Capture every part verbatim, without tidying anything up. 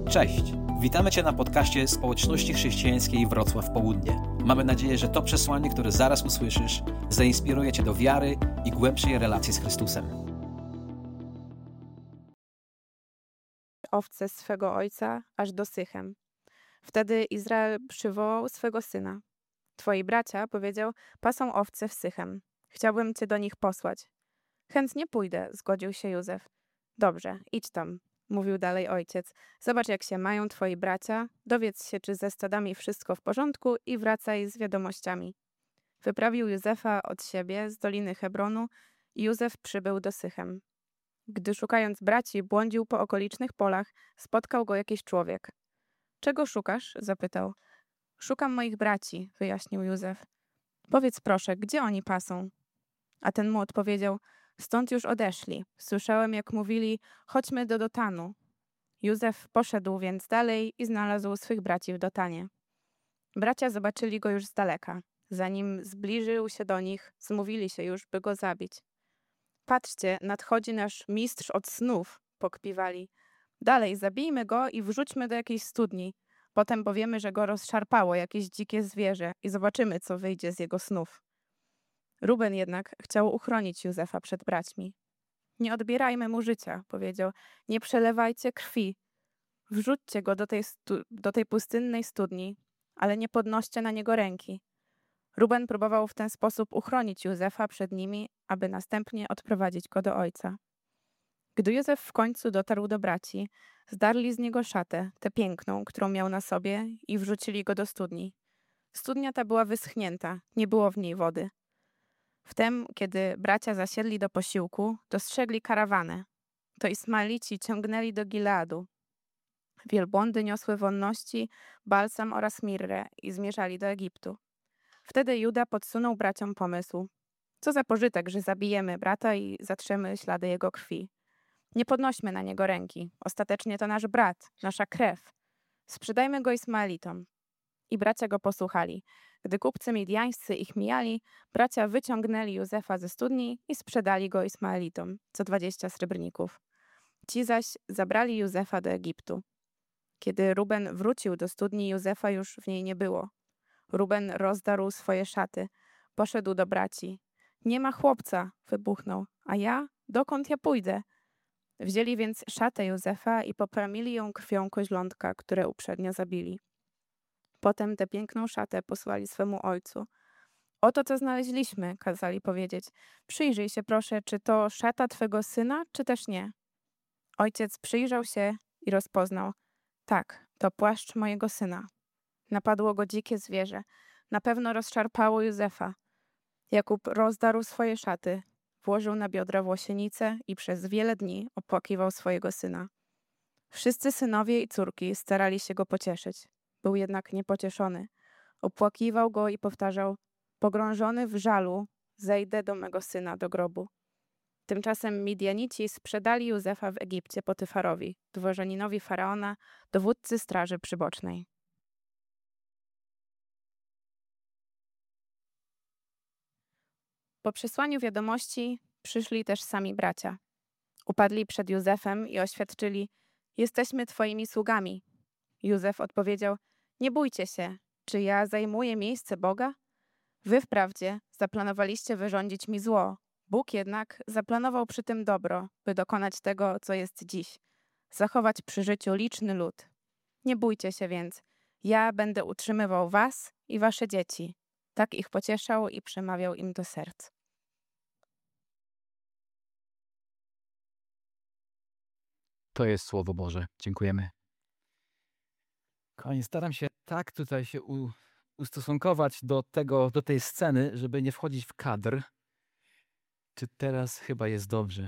Cześć! Witamy Cię na podcaście Społeczności Chrześcijańskiej Wrocław Południe. Mamy nadzieję, że to przesłanie, które zaraz usłyszysz, zainspiruje Cię do wiary i głębszej relacji z Chrystusem. Owce swego ojca aż do Sychem. Wtedy Izrael przywołał swego syna. Twoi bracia, powiedział, pasą owce w Sychem. Chciałbym cię do nich posłać. Chętnie pójdę, zgodził się Józef. Dobrze, idź tam, mówił dalej ojciec. Zobacz, jak się mają twoi bracia, dowiedz się, czy ze stadami wszystko w porządku i wracaj z wiadomościami. Wyprawił Józefa od siebie z doliny Hebronu i Józef przybył do Sychem. Gdy szukając braci błądził po okolicznych polach, spotkał go jakiś człowiek. Czego szukasz? Zapytał. Szukam moich braci, wyjaśnił Józef. Powiedz proszę, gdzie oni pasą? A ten mu odpowiedział, stąd już odeszli. Słyszałem, jak mówili, chodźmy do Dotanu. Józef poszedł więc dalej i znalazł swych braci w Dotanie. Bracia zobaczyli go już z daleka. Zanim zbliżył się do nich, zmówili się już, by go zabić. Patrzcie, nadchodzi nasz mistrz od snów, pokpiwali. Dalej, zabijmy go i wrzućmy do jakiejś studni. Potem powiemy, że go rozszarpało jakieś dzikie zwierzę i zobaczymy, co wyjdzie z jego snów. Ruben jednak chciał uchronić Józefa przed braćmi. Nie odbierajmy mu życia, powiedział. Nie przelewajcie krwi. Wrzućcie go do tej, stu- do tej pustynnej studni, ale nie podnoście na niego ręki. Ruben próbował w ten sposób uchronić Józefa przed nimi, aby następnie odprowadzić go do ojca. Gdy Józef w końcu dotarł do braci, zdarli z niego szatę, tę piękną, którą miał na sobie, i wrzucili go do studni. Studnia ta była wyschnięta, nie było w niej wody. Wtem, kiedy bracia zasiedli do posiłku, dostrzegli karawanę. To Ismaelici ciągnęli do Gileadu. Wielbłądy niosły wonności, balsam oraz mirrę i zmierzali do Egiptu. Wtedy Juda podsunął braciom pomysł. Co za pożytek, że zabijemy brata i zatrzemy ślady jego krwi. Nie podnośmy na niego ręki. Ostatecznie to nasz brat, nasza krew. Sprzedajmy go Ismaelitom. I bracia go posłuchali. Gdy kupcy midjańscy ich mijali, bracia wyciągnęli Józefa ze studni i sprzedali go Ismaelitom, co dwadzieścia srebrników. Ci zaś zabrali Józefa do Egiptu. Kiedy Ruben wrócił do studni, Józefa już w niej nie było. Ruben rozdarł swoje szaty. Poszedł do braci. Nie ma chłopca, wybuchnął. A ja? Dokąd ja pójdę? Wzięli więc szatę Józefa i poplamili ją krwią koźlątka, które uprzednio zabili. Potem tę piękną szatę posłali swemu ojcu. Oto co znaleźliśmy, kazali powiedzieć. Przyjrzyj się proszę, czy to szata twego syna, czy też nie. Ojciec przyjrzał się i rozpoznał. Tak, to płaszcz mojego syna. Napadło go dzikie zwierzę. Na pewno rozszarpało Józefa. Jakub rozdarł swoje szaty, włożył na biodra włosienicę i przez wiele dni opłakiwał swojego syna. Wszyscy synowie i córki starali się go pocieszyć. Był jednak niepocieszony. Opłakiwał go i powtarzał, pogrążony w żalu, zejdę do mego syna do grobu. Tymczasem Midjanici sprzedali Józefa w Egipcie Potyfarowi, dworzaninowi faraona, dowódcy straży przybocznej. Po przesłaniu wiadomości przyszli też sami bracia. Upadli przed Józefem i oświadczyli, jesteśmy twoimi sługami. Józef odpowiedział, nie bójcie się, czy ja zajmuję miejsce Boga? Wy wprawdzie zaplanowaliście wyrządzić mi zło, Bóg jednak zaplanował przy tym dobro, by dokonać tego, co jest dziś, zachować przy życiu liczny lud. Nie bójcie się więc, ja będę utrzymywał was i wasze dzieci. Tak ich pocieszał i przemawiał im do serc. To jest Słowo Boże. Dziękujemy. Kochani, staram się tak tutaj się u, ustosunkować do tego, do tej sceny, żeby nie wchodzić w kadr. Czy teraz chyba jest dobrze?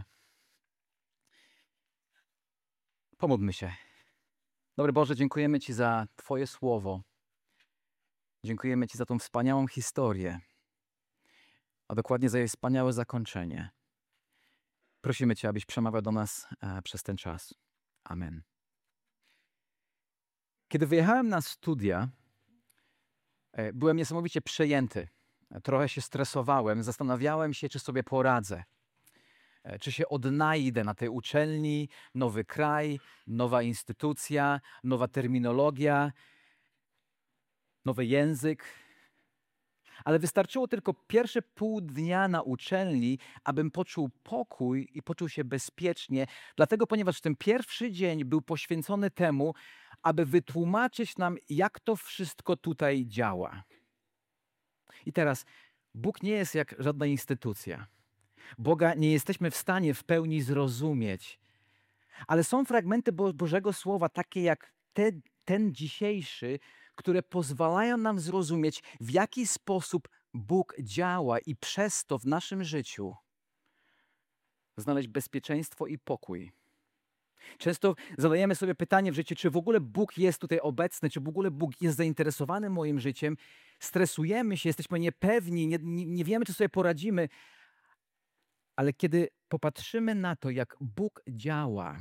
Pomódlmy się. Dobry Boże, dziękujemy Ci za Twoje Słowo. Dziękujemy Ci za tą wspaniałą historię, a dokładnie za jej wspaniałe zakończenie. Prosimy Cię, abyś przemawiał do nas e, przez ten czas. Amen. Kiedy wyjechałem na studia, e, byłem niesamowicie przejęty. Trochę się stresowałem, zastanawiałem się, czy sobie poradzę. E, Czy się odnajdę na tej uczelni, nowy kraj, nowa instytucja, nowa terminologia, nowy język. Ale wystarczyło tylko pierwsze pół dnia na uczelni, abym poczuł pokój i poczuł się bezpiecznie. Dlatego, ponieważ ten pierwszy dzień był poświęcony temu, aby wytłumaczyć nam, jak to wszystko tutaj działa. I teraz, Bóg nie jest jak żadna instytucja. Boga nie jesteśmy w stanie w pełni zrozumieć. Ale są fragmenty Bo- Bożego Słowa, takie jak te, ten dzisiejszy, które pozwalają nam zrozumieć, w jaki sposób Bóg działa i przez to w naszym życiu znaleźć bezpieczeństwo i pokój. Często zadajemy sobie pytanie w życiu, czy w ogóle Bóg jest tutaj obecny, czy w ogóle Bóg jest zainteresowany moim życiem. Stresujemy się, jesteśmy niepewni, nie, nie, nie wiemy, czy sobie poradzimy. Ale kiedy popatrzymy na to, jak Bóg działa,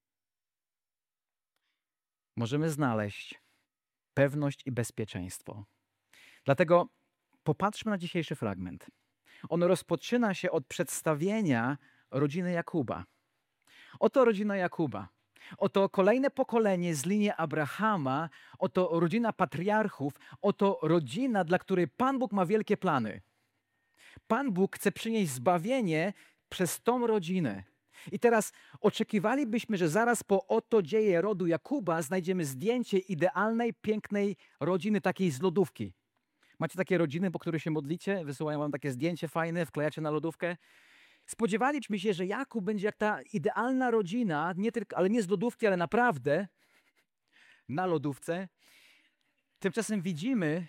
możemy znaleźć pewność i bezpieczeństwo. Dlatego popatrzmy na dzisiejszy fragment. On rozpoczyna się od przedstawienia rodziny Jakuba. Oto rodzina Jakuba. Oto kolejne pokolenie z linii Abrahama. Oto rodzina patriarchów. Oto rodzina, dla której Pan Bóg ma wielkie plany. Pan Bóg chce przynieść zbawienie przez tą rodzinę. I teraz oczekiwalibyśmy, że zaraz po oto dzieje rodu Jakuba znajdziemy zdjęcie idealnej, pięknej rodziny, takiej z lodówki. Macie takie rodziny, po których się modlicie? Wysyłają wam takie zdjęcie fajne, wklejacie na lodówkę? Spodziewaliśmy się, że Jakub będzie jak ta idealna rodzina, nie tylko, ale nie z lodówki, ale naprawdę na lodówce. Tymczasem widzimy,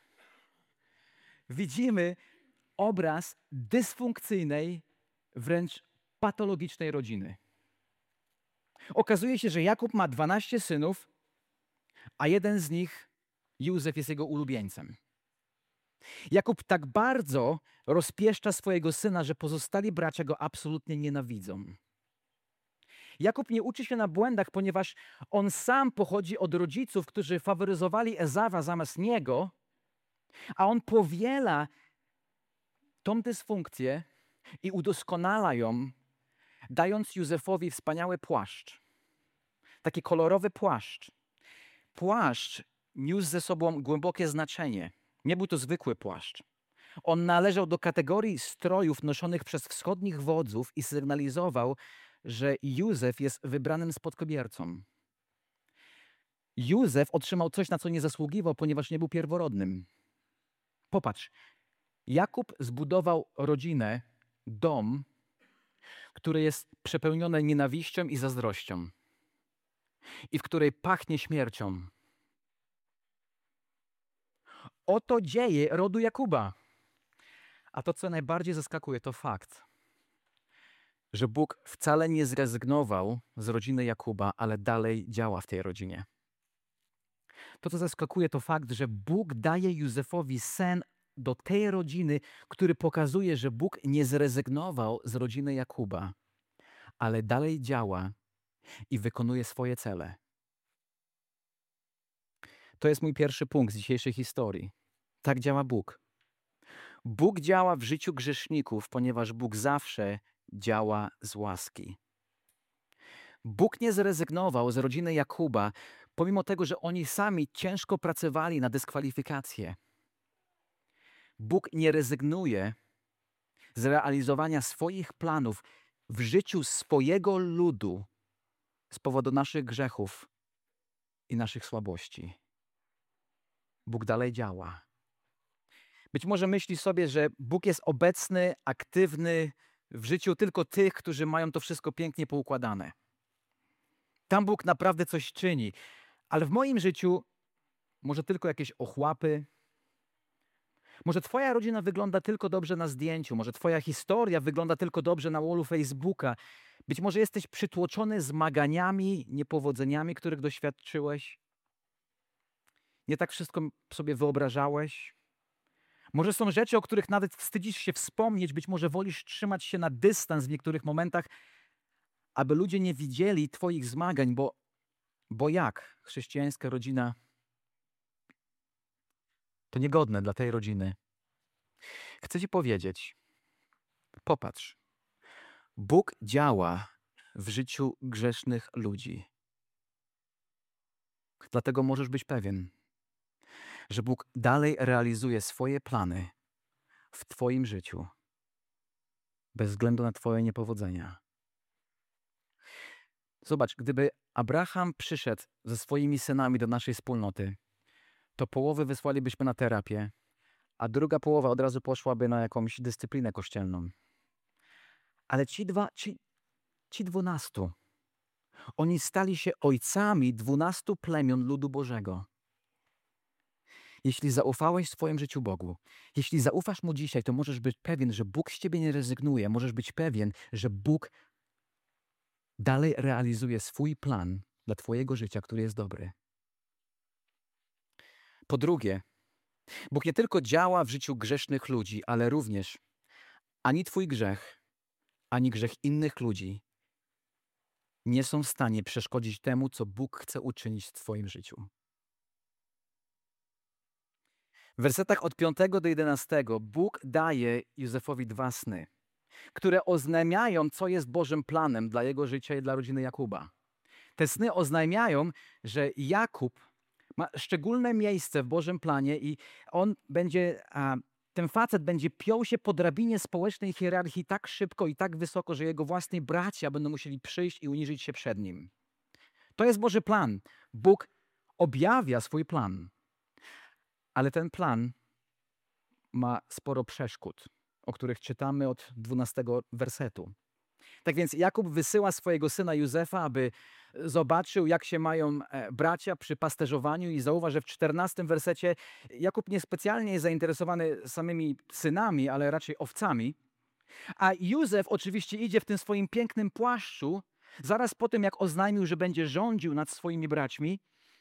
widzimy obraz dysfunkcyjnej, wręcz patologicznej rodziny. Okazuje się, że Jakub ma dwanaście synów, a jeden z nich, Józef, jest jego ulubieńcem. Jakub tak bardzo rozpieszcza swojego syna, że pozostali bracia go absolutnie nienawidzą. Jakub nie uczy się na błędach, ponieważ on sam pochodzi od rodziców, którzy faworyzowali Ezawa zamiast niego, a on powiela tą dysfunkcję i udoskonala ją, dając Józefowi wspaniały płaszcz. Taki kolorowy płaszcz. Płaszcz niósł ze sobą głębokie znaczenie. Nie był to zwykły płaszcz. On należał do kategorii strojów noszonych przez wschodnich wodzów i sygnalizował, że Józef jest wybranym spadkobiercą. Józef otrzymał coś, na co nie zasługiwał, ponieważ nie był pierworodnym. Popatrz, Jakub zbudował rodzinę, dom, który jest przepełniony nienawiścią i zazdrością i w której pachnie śmiercią. Oto dzieje rodu Jakuba. A to, co najbardziej zaskakuje, to fakt, że Bóg wcale nie zrezygnował z rodziny Jakuba, ale dalej działa w tej rodzinie. To, co zaskakuje, to fakt, że Bóg daje Józefowi sen do tej rodziny, który pokazuje, że Bóg nie zrezygnował z rodziny Jakuba, ale dalej działa i wykonuje swoje cele. To jest mój pierwszy punkt z dzisiejszej historii. Tak działa Bóg. Bóg działa w życiu grzeszników, ponieważ Bóg zawsze działa z łaski. Bóg nie zrezygnował z rodziny Jakuba, pomimo tego, że oni sami ciężko pracowali na dyskwalifikację. Bóg nie rezygnuje z realizowania swoich planów w życiu swojego ludu z powodu naszych grzechów i naszych słabości. Bóg dalej działa. Być może myśli sobie, że Bóg jest obecny, aktywny w życiu tylko tych, którzy mają to wszystko pięknie poukładane. Tam Bóg naprawdę coś czyni, ale w moim życiu może tylko jakieś ochłapy. Może twoja rodzina wygląda tylko dobrze na zdjęciu, może twoja historia wygląda tylko dobrze na wallu Facebooka. Być może jesteś przytłoczony zmaganiami, niepowodzeniami, których doświadczyłeś. Nie tak wszystko sobie wyobrażałeś. Może są rzeczy, o których nawet wstydzisz się wspomnieć, być może wolisz trzymać się na dystans w niektórych momentach, aby ludzie nie widzieli twoich zmagań, bo, bo jak chrześcijańska rodzina to niegodne dla tej rodziny. Chcę ci powiedzieć, popatrz, Bóg działa w życiu grzesznych ludzi. Dlatego możesz być pewien, że Bóg dalej realizuje swoje plany w twoim życiu, bez względu na twoje niepowodzenia. Zobacz, gdyby Abraham przyszedł ze swoimi synami do naszej wspólnoty, to połowę wysłalibyśmy na terapię, a druga połowa od razu poszłaby na jakąś dyscyplinę kościelną. Ale ci dwa, ci, ci dwunastu, oni stali się ojcami dwunastu plemion ludu Bożego. Jeśli zaufałeś w swoim życiu Bogu, jeśli zaufasz Mu dzisiaj, to możesz być pewien, że Bóg z ciebie nie rezygnuje. Możesz być pewien, że Bóg dalej realizuje swój plan dla twojego życia, który jest dobry. Po drugie, Bóg nie tylko działa w życiu grzesznych ludzi, ale również ani twój grzech, ani grzech innych ludzi nie są w stanie przeszkodzić temu, co Bóg chce uczynić w twoim życiu. W wersetach od piątego do jedenastego Bóg daje Józefowi dwa sny, które oznajmiają, co jest Bożym planem dla jego życia i dla rodziny Jakuba. Te sny oznajmiają, że Jakub ma szczególne miejsce w Bożym planie i on będzie, a, ten facet będzie piął się po drabinie społecznej hierarchii tak szybko i tak wysoko, że jego własni bracia będą musieli przyjść i uniżyć się przed nim. To jest Boży plan. Bóg objawia swój plan. Ale ten plan ma sporo przeszkód, o których czytamy od dwunastego wersetu. Tak więc Jakub wysyła swojego syna Józefa, aby zobaczył, jak się mają bracia przy pasterzowaniu i zauważ, że w czternastym wersecie Jakub niespecjalnie jest zainteresowany samymi synami, ale raczej owcami. A Józef oczywiście idzie w tym swoim pięknym płaszczu, zaraz po tym, jak oznajmił, że będzie rządził nad swoimi braćmi.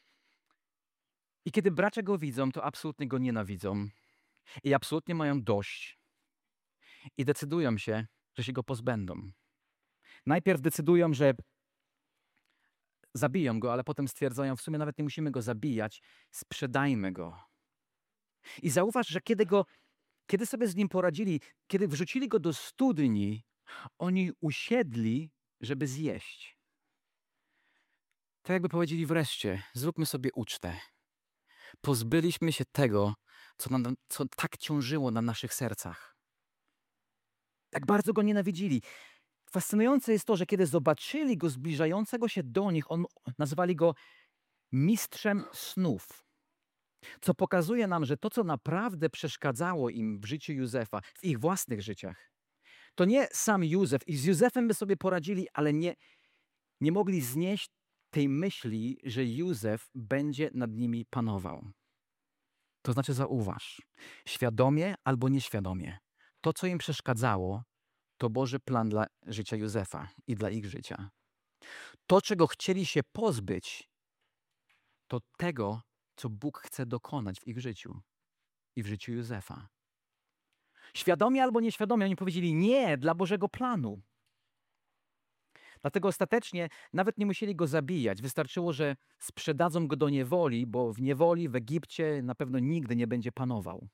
I kiedy bracia go widzą, to absolutnie go nienawidzą i absolutnie mają dość i decydują się, że się go pozbędą. Najpierw decydują, że zabiją go, ale potem stwierdzają, w sumie nawet nie musimy go zabijać, sprzedajmy go. I zauważ, że kiedy, go, kiedy sobie z nim poradzili, kiedy wrzucili go do studni, oni usiedli, żeby zjeść. Tak jakby powiedzieli wreszcie, zróbmy sobie ucztę. Pozbyliśmy się tego, co, na, co tak ciążyło na naszych sercach. Tak bardzo go nienawidzili. Fascynujące jest to, że kiedy zobaczyli go zbliżającego się do nich, on, nazwali go mistrzem snów. Co pokazuje nam, że to, co naprawdę przeszkadzało im w życiu Józefa, w ich własnych życiach, to nie sam Józef. I z Józefem by sobie poradzili, ale nie, nie mogli znieść tej myśli, że Józef będzie nad nimi panował. To znaczy zauważ, świadomie albo nieświadomie, to, co im przeszkadzało, to Boży plan dla życia Józefa i dla ich życia. To, czego chcieli się pozbyć, to tego, co Bóg chce dokonać w ich życiu i w życiu Józefa. Świadomie albo nieświadomie oni powiedzieli nie dla Bożego planu. Dlatego ostatecznie nawet nie musieli go zabijać. Wystarczyło, że sprzedadzą go do niewoli, bo w niewoli w Egipcie na pewno nigdy nie będzie panował.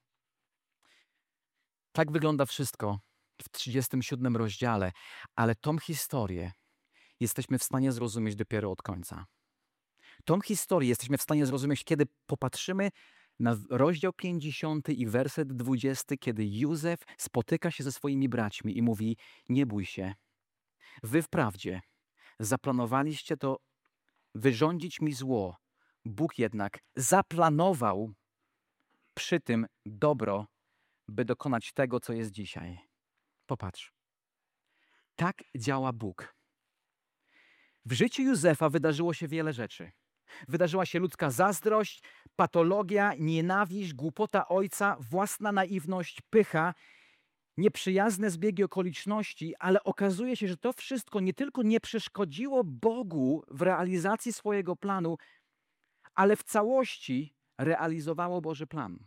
Tak wygląda wszystko w trzydziestym siódmym rozdziale, ale tą historię jesteśmy w stanie zrozumieć dopiero od końca. Tą historię jesteśmy w stanie zrozumieć, kiedy popatrzymy na rozdział pięćdziesiąty i werset dwudziesty, kiedy Józef spotyka się ze swoimi braćmi i mówi: nie bój się, wy wprawdzie zaplanowaliście to wyrządzić mi zło, Bóg jednak zaplanował przy tym dobro, by dokonać tego, co jest dzisiaj. Popatrz. Tak działa Bóg. W życiu Józefa wydarzyło się wiele rzeczy. Wydarzyła się ludzka zazdrość, patologia, nienawiść, głupota ojca, własna naiwność, pycha, nieprzyjazne zbiegi okoliczności, ale okazuje się, że to wszystko nie tylko nie przeszkodziło Bogu w realizacji swojego planu, ale w całości realizowało Boży plan.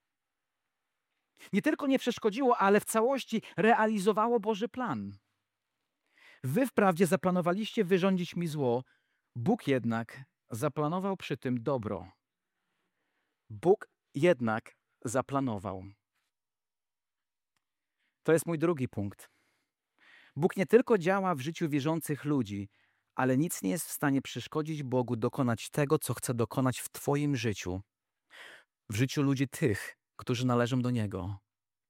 Nie tylko nie przeszkodziło, ale w całości realizowało Boży plan. Wy wprawdzie zaplanowaliście wyrządzić mi zło, Bóg jednak zaplanował przy tym dobro. Bóg jednak zaplanował. To jest mój drugi punkt. Bóg nie tylko działa w życiu wierzących ludzi, ale nic nie jest w stanie przeszkodzić Bogu dokonać tego, co chce dokonać w twoim życiu, w życiu ludzi tych, którzy należą do Niego.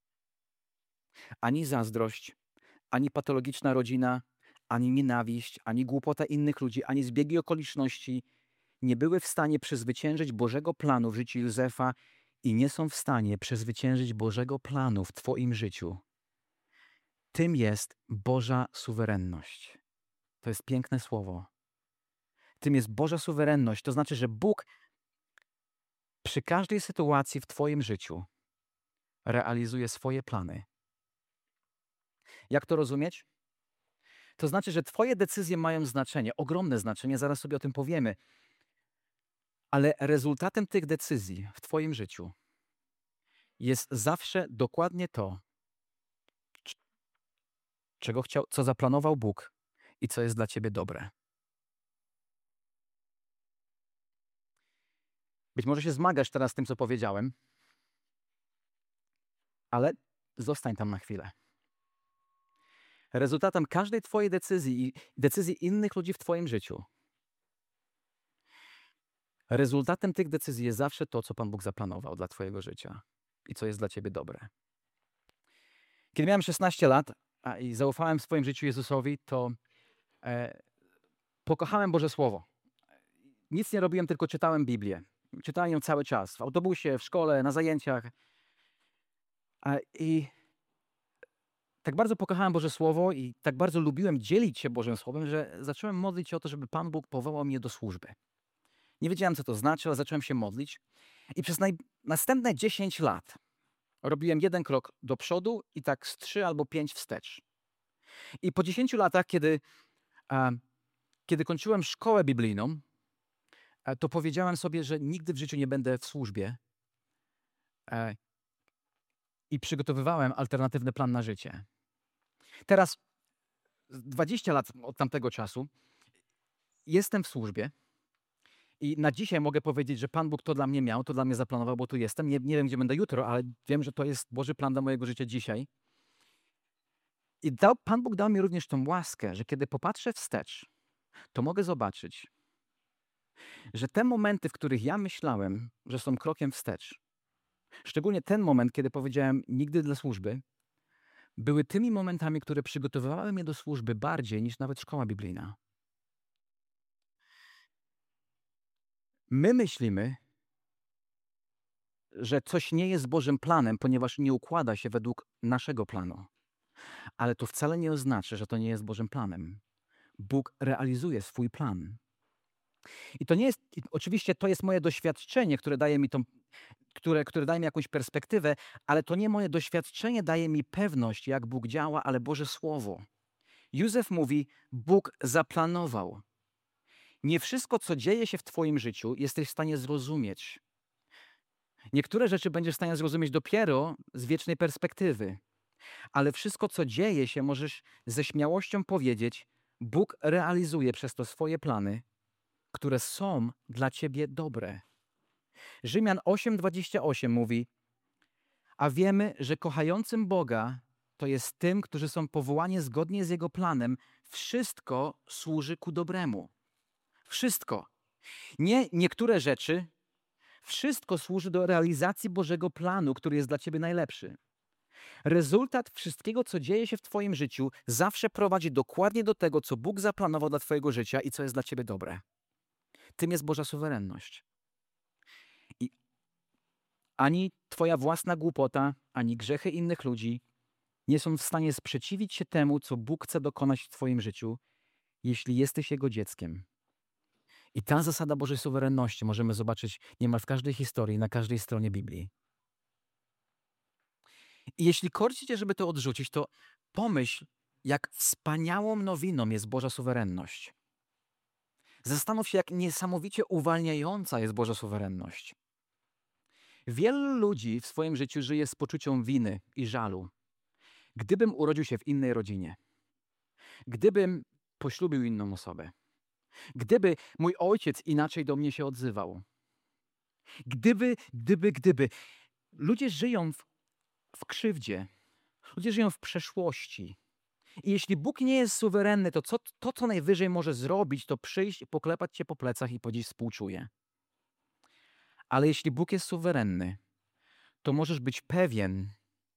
Ani zazdrość, ani patologiczna rodzina, ani nienawiść, ani głupota innych ludzi, ani zbiegi okoliczności nie były w stanie przezwyciężyć Bożego planu w życiu Józefa i nie są w stanie przezwyciężyć Bożego planu w twoim życiu. Tym jest Boża suwerenność. To jest piękne słowo. Tym jest Boża suwerenność. To znaczy, że Bóg przy każdej sytuacji w twoim życiu realizuje swoje plany. Jak to rozumieć? To znaczy, że twoje decyzje mają znaczenie, ogromne znaczenie, zaraz sobie o tym powiemy. Ale rezultatem tych decyzji w twoim życiu jest zawsze dokładnie to, czego chciał, co zaplanował Bóg i co jest dla ciebie dobre. Być może się zmagasz teraz z tym, co powiedziałem, ale zostań tam na chwilę. Rezultatem każdej twojej decyzji i decyzji innych ludzi w twoim życiu, rezultatem tych decyzji jest zawsze to, co Pan Bóg zaplanował dla twojego życia i co jest dla ciebie dobre. Kiedy miałem szesnaście lat a, i zaufałem w swoim życiu Jezusowi, to e, pokochałem Boże Słowo. Nic nie robiłem, tylko czytałem Biblię. Czytałem ją cały czas, w autobusie, w szkole, na zajęciach. A, I tak bardzo pokochałem Boże Słowo i tak bardzo lubiłem dzielić się Bożym Słowem, że zacząłem modlić się o to, żeby Pan Bóg powołał mnie do służby. Nie wiedziałem, co to znaczy, ale zacząłem się modlić. I przez naj... następne dziesięć lat robiłem jeden krok do przodu i tak z trzy albo pięć wstecz. I po dziesięciu latach, kiedy, a, kiedy kończyłem szkołę biblijną, a, to powiedziałem sobie, że nigdy w życiu nie będę w służbie. A, I przygotowywałem alternatywny plan na życie. Teraz, dwadzieścia lat od tamtego czasu, jestem w służbie. I na dzisiaj mogę powiedzieć, że Pan Bóg to dla mnie miał, to dla mnie zaplanował, bo tu jestem. Nie, nie wiem, gdzie będę jutro, ale wiem, że to jest Boży plan dla mojego życia dzisiaj. I dał, Pan Bóg dał mi również tą łaskę, że kiedy popatrzę wstecz, to mogę zobaczyć, że te momenty, w których ja myślałem, że są krokiem wstecz, szczególnie ten moment, kiedy powiedziałem nigdy dla służby, były tymi momentami, które przygotowywały mnie do służby bardziej niż nawet szkoła biblijna. My myślimy, że coś nie jest Bożym planem, ponieważ nie układa się według naszego planu. Ale to wcale nie oznacza, że to nie jest Bożym planem. Bóg realizuje swój plan. I to nie jest, oczywiście to jest moje doświadczenie, które daje mi tą, które, które daje mi jakąś perspektywę, ale to nie moje doświadczenie daje mi pewność, jak Bóg działa, ale Boże Słowo. Józef mówi, Bóg zaplanował. Nie wszystko, co dzieje się w twoim życiu, jesteś w stanie zrozumieć. Niektóre rzeczy będziesz w stanie zrozumieć dopiero z wiecznej perspektywy. Ale wszystko, co dzieje się, możesz ze śmiałością powiedzieć, Bóg realizuje przez to swoje plany, które są dla ciebie dobre. Rzymian osiem dwadzieścia osiem mówi, a wiemy, że kochającym Boga, to jest tym, którzy są powołani zgodnie z Jego planem, wszystko służy ku dobremu. Wszystko. Nie niektóre rzeczy, wszystko służy do realizacji Bożego planu, który jest dla ciebie najlepszy. Rezultat wszystkiego, co dzieje się w twoim życiu, zawsze prowadzi dokładnie do tego, co Bóg zaplanował dla twojego życia i co jest dla ciebie dobre. Tym jest Boża suwerenność. I ani twoja własna głupota, ani grzechy innych ludzi nie są w stanie sprzeciwić się temu, co Bóg chce dokonać w twoim życiu, jeśli jesteś Jego dzieckiem. I ta zasada Bożej suwerenności możemy zobaczyć niemal w każdej historii, na każdej stronie Biblii. I jeśli korci cię, żeby to odrzucić, to pomyśl, jak wspaniałą nowiną jest Boża suwerenność. Zastanów się, jak niesamowicie uwalniająca jest Boża suwerenność. Wielu ludzi w swoim życiu żyje z poczuciem winy i żalu. Gdybym urodził się w innej rodzinie, gdybym poślubił inną osobę, gdyby mój ojciec inaczej do mnie się odzywał, gdyby, gdyby, gdyby. Ludzie żyją w, w krzywdzie, ludzie żyją w przeszłości. I jeśli Bóg nie jest suwerenny, to co, to, co najwyżej może zrobić, to przyjść i poklepać cię po plecach i powiedzieć współczuję. Ale jeśli Bóg jest suwerenny, to możesz być pewien,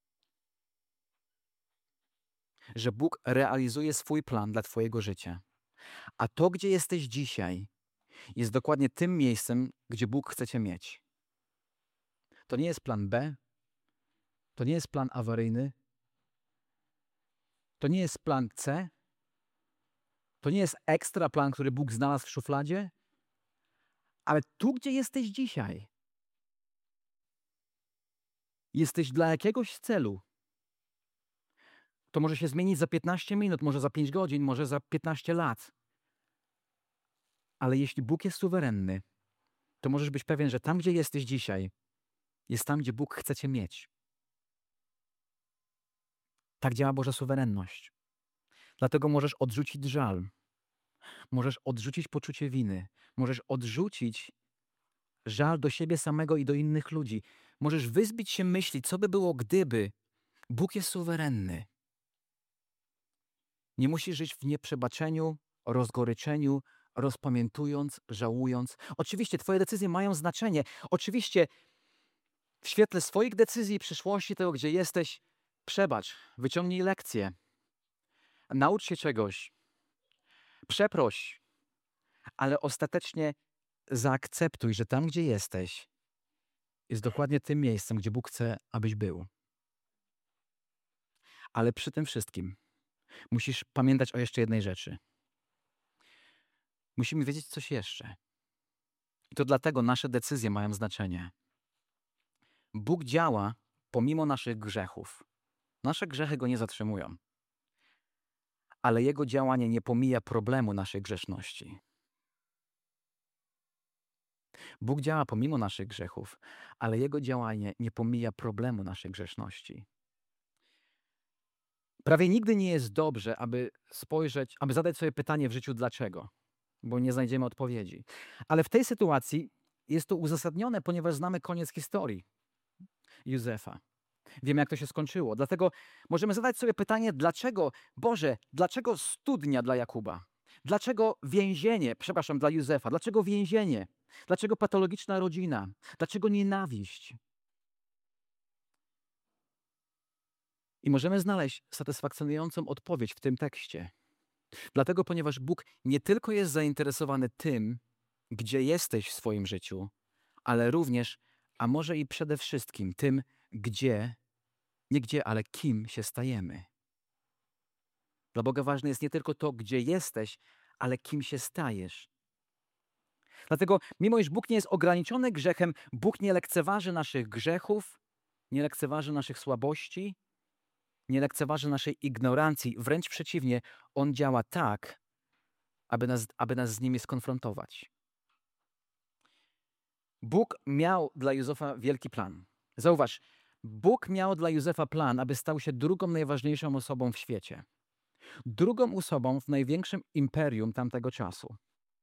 że Bóg realizuje swój plan dla twojego życia. A to, gdzie jesteś dzisiaj, jest dokładnie tym miejscem, gdzie Bóg chce cię mieć. To nie jest plan B, to nie jest plan awaryjny, to nie jest plan C, to nie jest ekstra plan, który Bóg znalazł w szufladzie, ale tu, gdzie jesteś dzisiaj, jesteś dla jakiegoś celu. To może się zmienić za piętnaście minut, może za pięć godzin, może za piętnaście lat. Ale jeśli Bóg jest suwerenny, to możesz być pewien, że tam, gdzie jesteś dzisiaj, jest tam, gdzie Bóg chce cię mieć. Tak działa Boża suwerenność. Dlatego możesz odrzucić żal. Możesz odrzucić poczucie winy. Możesz odrzucić żal do siebie samego i do innych ludzi. Możesz wyzbyć się myśli, co by było, gdyby. Bóg jest suwerenny. Nie musisz żyć w nieprzebaczeniu, rozgoryczeniu, rozpamiętując, żałując. Oczywiście twoje decyzje mają znaczenie. Oczywiście w świetle swoich decyzji i przyszłości, tego, gdzie jesteś, przebacz, wyciągnij lekcję. Naucz się czegoś. Przeproś. Ale ostatecznie zaakceptuj, że tam, gdzie jesteś, jest dokładnie tym miejscem, gdzie Bóg chce, abyś był. Ale przy tym wszystkim musisz pamiętać o jeszcze jednej rzeczy. Musimy wiedzieć coś jeszcze. I to dlatego nasze decyzje mają znaczenie. Bóg działa pomimo naszych grzechów. Nasze grzechy Go nie zatrzymują. Ale Jego działanie nie pomija problemu naszej grzeszności. Bóg działa pomimo naszych grzechów, ale Jego działanie nie pomija problemu naszej grzeszności. Prawie nigdy nie jest dobrze, aby spojrzeć, aby zadać sobie pytanie w życiu dlaczego, bo nie znajdziemy odpowiedzi. Ale w tej sytuacji jest to uzasadnione, ponieważ znamy koniec historii Józefa. Wiemy, jak to się skończyło. Dlatego możemy zadać sobie pytanie, dlaczego, Boże, dlaczego studnia dla Jakuba? Dlaczego więzienie, przepraszam, dla Józefa? Dlaczego więzienie? Dlaczego patologiczna rodzina? Dlaczego nienawiść? I możemy znaleźć satysfakcjonującą odpowiedź w tym tekście. Dlatego, ponieważ Bóg nie tylko jest zainteresowany tym, gdzie jesteś w swoim życiu, ale również, a może i przede wszystkim tym, gdzie, nie gdzie, ale kim się stajemy. Dla Boga ważne jest nie tylko to, gdzie jesteś, ale kim się stajesz. Dlatego, mimo iż Bóg nie jest ograniczony grzechem, Bóg nie lekceważy naszych grzechów, nie lekceważy naszych słabości, nie lekceważy naszej ignorancji. Wręcz przeciwnie, On działa tak, aby nas, aby nas z nimi skonfrontować. Bóg miał dla Józefa wielki plan. Zauważ, Bóg miał dla Józefa plan, aby stał się drugą najważniejszą osobą w świecie. Drugą osobą w największym imperium tamtego czasu.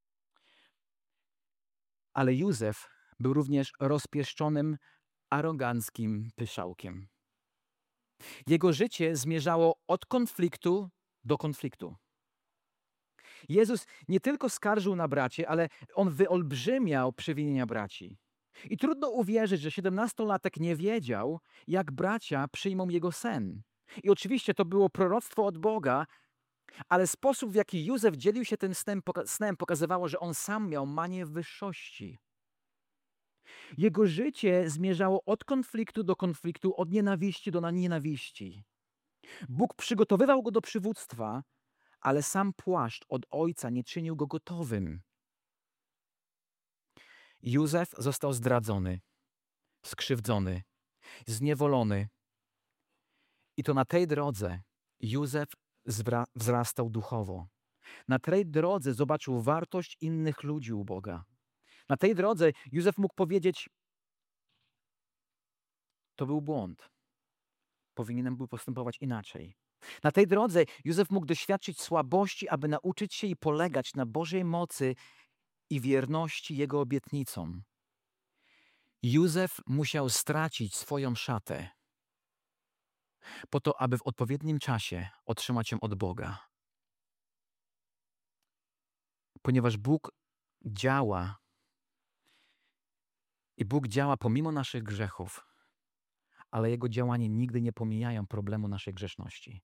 Ale Józef był również rozpieszczonym, aroganckim pyszałkiem. Jego życie zmierzało od konfliktu do konfliktu. Jezus nie tylko skarżył na bracie, ale On wyolbrzymiał przewinienia braci. I trudno uwierzyć, że siedemnastolatek nie wiedział, jak bracia przyjmą jego sen. I oczywiście to było proroctwo od Boga, ale sposób, w jaki Józef dzielił się tym snem, snem pokazywało, że on sam miał manię wyższości. Jego życie zmierzało od konfliktu do konfliktu, od nienawiści do nienawiści. Bóg przygotowywał go do przywództwa, ale sam płaszcz od ojca nie czynił go gotowym. Józef został zdradzony, skrzywdzony, zniewolony. I to na tej drodze Józef wzrastał duchowo. Na tej drodze zobaczył wartość innych ludzi u Boga. Na tej drodze Józef mógł powiedzieć, to był błąd. Powinienem był postępować inaczej. Na tej drodze Józef mógł doświadczyć słabości, aby nauczyć się i polegać na Bożej mocy i wierności Jego obietnicom. Józef musiał stracić swoją szatę. po to, aby w odpowiednim czasie otrzymać ją od Boga. Ponieważ Bóg działa i Bóg działa pomimo naszych grzechów, ale Jego działania nigdy nie pomijają problemu naszej grzeszności.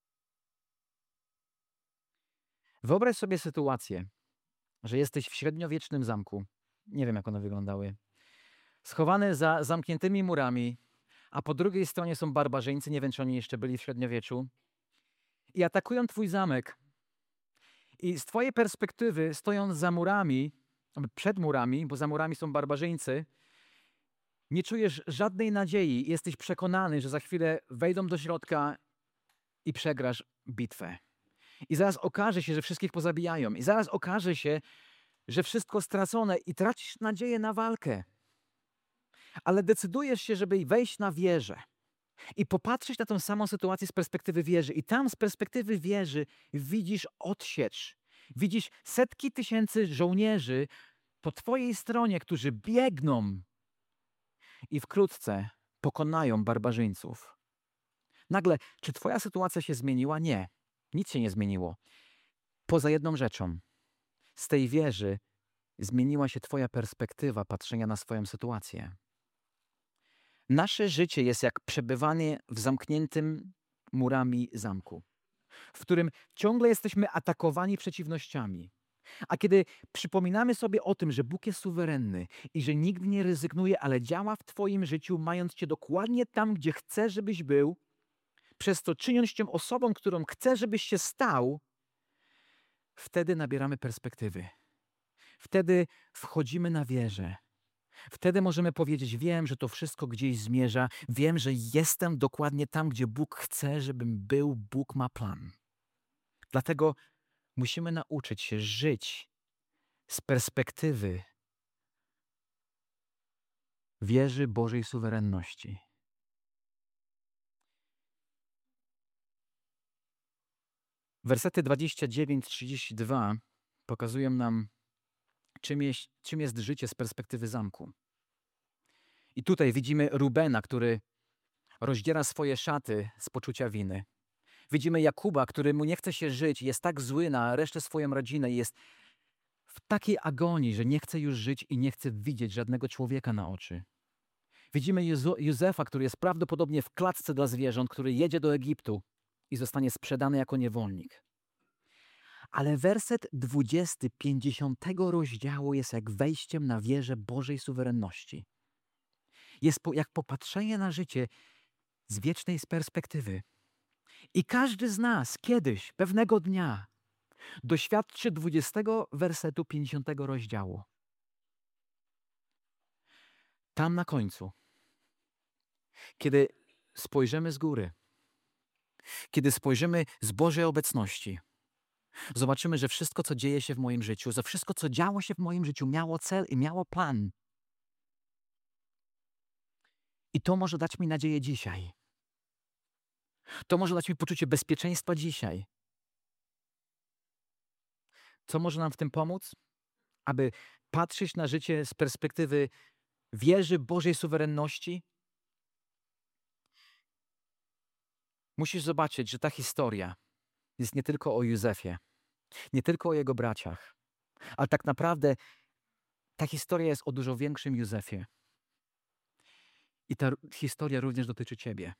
Wyobraź sobie sytuację, że jesteś w średniowiecznym zamku. Nie wiem, jak one wyglądały. Schowany za zamkniętymi murami, a po drugiej stronie są barbarzyńcy, nie wiem, czy oni jeszcze byli w średniowieczu, i atakują twój zamek. I z twojej perspektywy, stojąc za murami, przed murami, bo za murami są barbarzyńcy, nie czujesz żadnej nadziei i jesteś przekonany, że za chwilę wejdą do środka i przegrasz bitwę. I zaraz okaże się, że wszystkich pozabijają. I zaraz okaże się, że wszystko stracone i tracisz nadzieję na walkę. Ale decydujesz się, żeby wejść na wieżę i popatrzeć na tę samą sytuację z perspektywy wieży. I tam z perspektywy wieży widzisz odsiecz. Widzisz setki tysięcy żołnierzy po twojej stronie, którzy biegną i wkrótce pokonają barbarzyńców. Nagle, czy twoja sytuacja się zmieniła? Nie. Nic się nie zmieniło. Poza jedną rzeczą. Z tej wieży zmieniła się twoja perspektywa patrzenia na swoją sytuację. Nasze życie jest jak przebywanie w zamkniętym murami zamku, w którym ciągle jesteśmy atakowani przeciwnościami. A kiedy przypominamy sobie o tym, że Bóg jest suwerenny i że nigdy nie rezygnuje, ale działa w twoim życiu, mając cię dokładnie tam, gdzie chce, żebyś był, przez to czyniąc cię osobą, którą chce, żebyś się stał, wtedy nabieramy perspektywy. Wtedy wchodzimy na wieżę. Wtedy możemy powiedzieć, wiem, że to wszystko gdzieś zmierza, wiem, że jestem dokładnie tam, gdzie Bóg chce, żebym był, Bóg ma plan. Dlatego musimy nauczyć się żyć z perspektywy wierzy Bożej suwerenności. Wersety dwadzieścia dziewięć trzydzieści dwa pokazują nam, czym jest, czym jest życie z perspektywy zamku. I tutaj widzimy Rubena, który rozdziera swoje szaty z poczucia winy. Widzimy Jakuba, któremu nie chce się żyć, jest tak zły na resztę swoją rodzinę i jest w takiej agonii, że nie chce już żyć i nie chce widzieć żadnego człowieka na oczy. Widzimy Józo- Józefa, który jest prawdopodobnie w klatce dla zwierząt, który jedzie do Egiptu i zostanie sprzedany jako niewolnik. Ale werset dwudziesty pięćdziesiątego rozdziału jest jak wejściem na wieżę Bożej suwerenności. Jest po, jak popatrzenie na życie z wiecznej perspektywy. I każdy z nas kiedyś, pewnego dnia, doświadczy dwudziestego wersetu pięćdziesiątego rozdziału. Tam na końcu, kiedy spojrzymy z góry, kiedy spojrzymy z Bożej obecności, zobaczymy, że wszystko, co dzieje się w moim życiu, że wszystko, co działo się w moim życiu, miało cel i miało plan. I to może dać mi nadzieję dzisiaj. To może dać mi poczucie bezpieczeństwa dzisiaj. Co może nam w tym pomóc? Aby patrzeć na życie z perspektywy wierzy Bożej suwerenności? Musisz zobaczyć, że ta historia jest nie tylko o Józefie, nie tylko o jego braciach, ale tak naprawdę ta historia jest o dużo większym Józefie. I ta historia również dotyczy ciebie.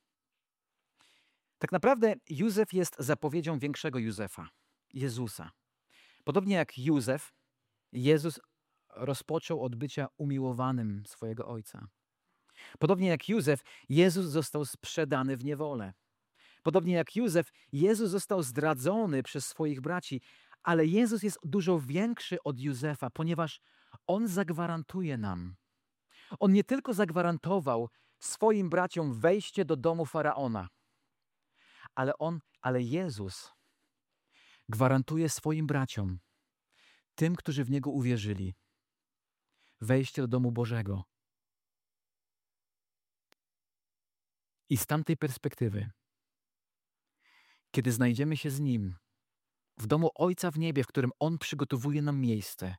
Tak naprawdę Józef jest zapowiedzią większego Józefa, Jezusa. Podobnie jak Józef, Jezus rozpoczął od bycia umiłowanym swojego Ojca. Podobnie jak Józef, Jezus został sprzedany w niewolę. Podobnie jak Józef, Jezus został zdradzony przez swoich braci, ale Jezus jest dużo większy od Józefa, ponieważ On zagwarantuje nam. On nie tylko zagwarantował swoim braciom wejście do domu Faraona, ale on, ale Jezus gwarantuje swoim braciom, tym, którzy w Niego uwierzyli, wejście do domu Bożego. I z tamtej perspektywy, kiedy znajdziemy się z Nim w domu Ojca w niebie, w którym On przygotowuje nam miejsce,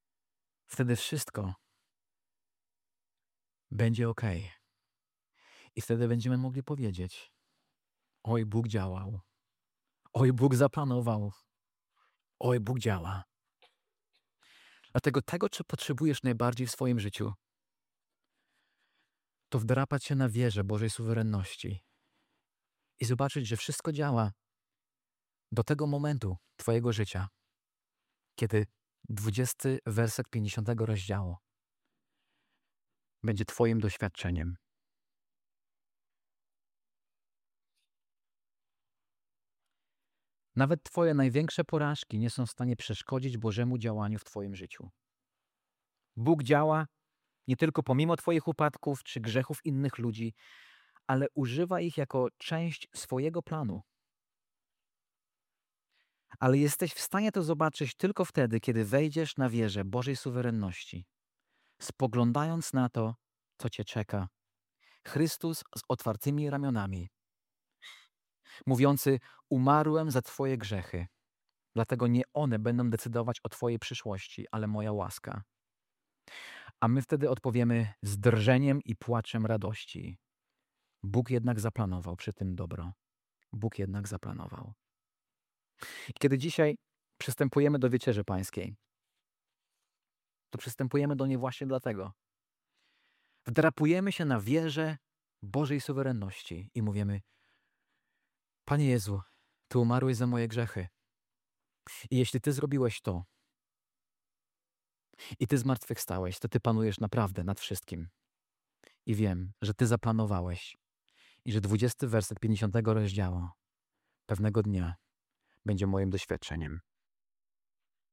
wtedy wszystko będzie okej. I wtedy będziemy mogli powiedzieć: oj, Bóg działał. Oj, Bóg zaplanował. Oj, Bóg działa. Dlatego tego, co potrzebujesz najbardziej w swoim życiu, to wdrapać się na wieżę Bożej suwerenności i zobaczyć, że wszystko działa do tego momentu twojego życia, kiedy dwudziesty werset pięćdziesiątego rozdziału będzie twoim doświadczeniem. Nawet twoje największe porażki nie są w stanie przeszkodzić Bożemu działaniu w twoim życiu. Bóg działa nie tylko pomimo twoich upadków czy grzechów innych ludzi, ale używa ich jako część swojego planu. Ale jesteś w stanie to zobaczyć tylko wtedy, kiedy wejdziesz na wieżę Bożej suwerenności, spoglądając na to, co cię czeka. Chrystus z otwartymi ramionami, mówiący: umarłem za twoje grzechy, dlatego nie one będą decydować o twojej przyszłości, ale moja łaska. A my wtedy odpowiemy z drżeniem i płaczem radości: Bóg jednak zaplanował przy tym dobro. Bóg jednak zaplanował. I kiedy dzisiaj przystępujemy do Wieczerzy Pańskiej, to przystępujemy do niej właśnie dlatego. Wdrapujemy się na wieżę Bożej suwerenności i mówimy: Panie Jezu, Ty umarłeś za moje grzechy. I jeśli Ty zrobiłeś to i Ty zmartwychwstałeś, to Ty panujesz naprawdę nad wszystkim. I wiem, że Ty zaplanowałeś i że dwudziesty werset pięćdziesiątego rozdziału pewnego dnia będzie moim doświadczeniem.